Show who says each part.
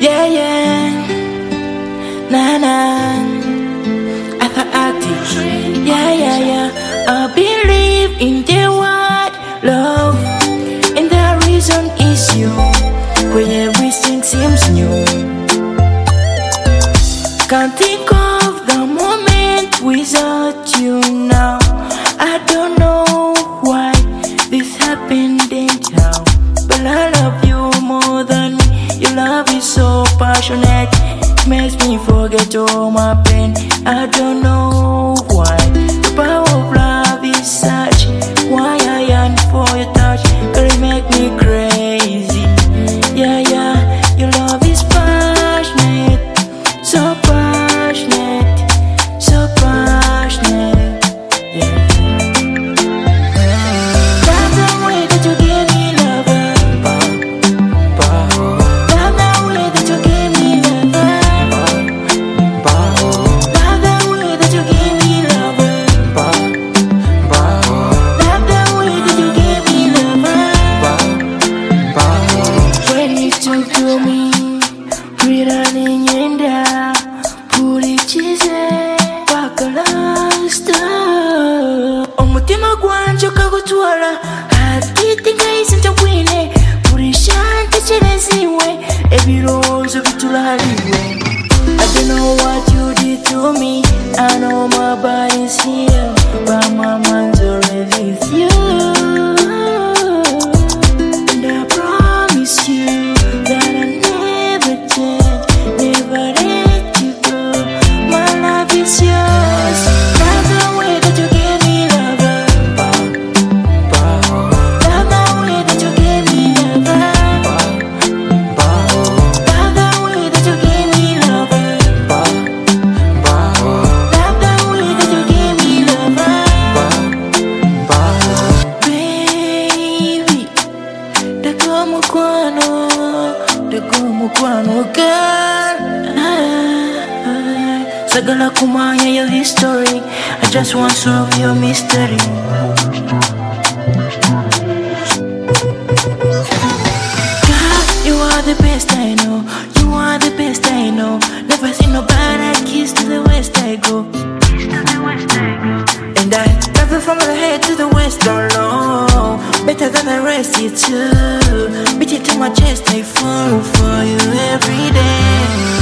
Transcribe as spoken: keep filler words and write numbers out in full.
Speaker 1: Yeah, yeah, nah, nah. I thought I did. Yeah, yeah, yeah. I believe in the word love, and the reason is you. When everything seems new, can't think of the moment without you now. I don't know why this happened and how, but I love you more than me. Your love is so passionate, it makes me forget all my pain. I don't know why the power of love is such. Why I yearn for your touch, girl, it make me crazy. Yeah, yeah, your love is passionate, so passionate, so passionate. Yeah. Love the way that you give me love. Love the way that you give me love. Love the way that you give me love. Love the way that you give me love. When you talk to me, breathing in there, put it cheesy, bakalasta. Omutima gwanje kagutwala, akitinga isinta kwine, urishante chineziwe, ebirozo bitulaliwe. I don't know what you did to me, I know my body's here, but my mind's already with you. And I promise you that I never change, never let you go. My love is yours. Love the way that you give me love. Love the way that you give me love. Love the way that you give me love. Love the way that you give me love. Baby, dago mukwano, dago mukwano, girl. Sagala kumanya your history, I just want to solve your mystery. God, you are the best I know, you are the best I know. Never seen nobody like kiss to the west I go. And I love you from the head to the west, don't know. Better than the rest, you too. Beat it to my chest, I fall for you every day.